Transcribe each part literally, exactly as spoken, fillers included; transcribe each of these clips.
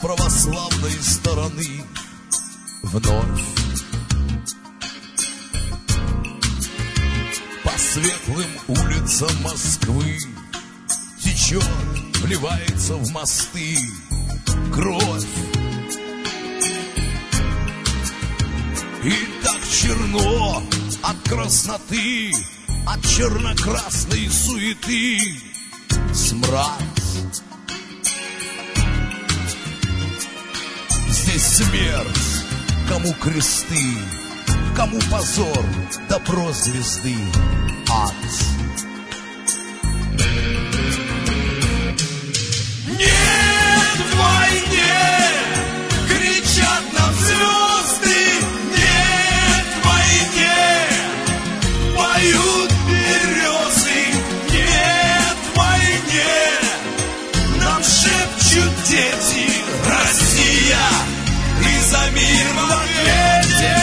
православной стороны вновь по светлым улицам Москвы течет, вливается в мосты кровь. И так черно от красноты, от черно-красной суеты смрад. Здесь смерть, кому кресты, кому позор, добро звезды, ад. Нет войне, кричат нам звезды, нет войне, поют березы, нет войне, нам шепчут дети, Россия, ты за мир в ответе.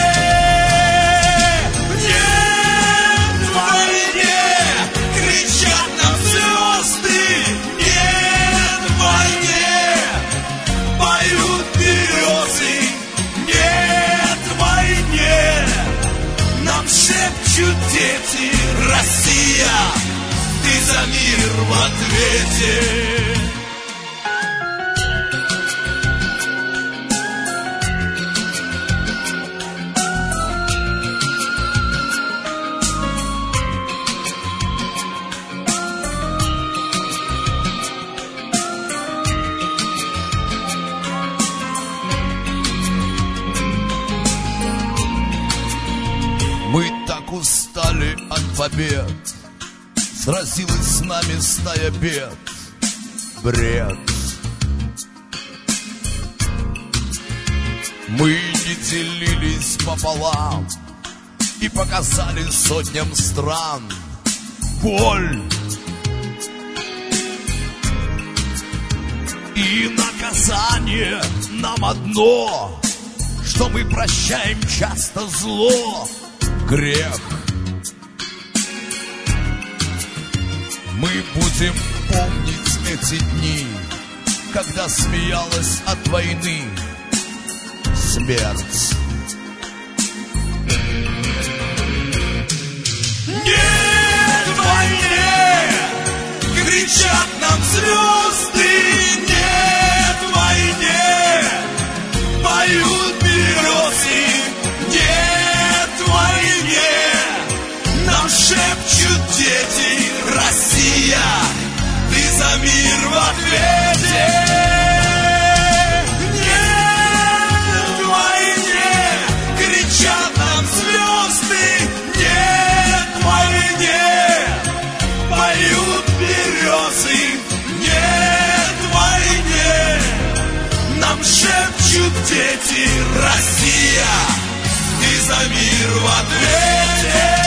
Нет войне, кричат нам звезды, нет войне, поют березы, нет войне, нам шепчут дети, Россия, ты за мир в ответе. Мы так устали от побед, сразилась с нами стая бед, бред. Мы не делились пополам и показали сотням стран боль и наказание нам одно, что мы прощаем часто зло, грех. Мы будем помнить эти дни, когда смеялась от войны смерть. Нет войне, кричат нам звезды, нет войне, поют березы, нет войне, нам шепчут дети, Россия, ты за мир в ответе. Нет войне, кричат нам звезды, нет войне, поют березы, нет войне, нам шепчут дети, Россия, ты за мир в ответе.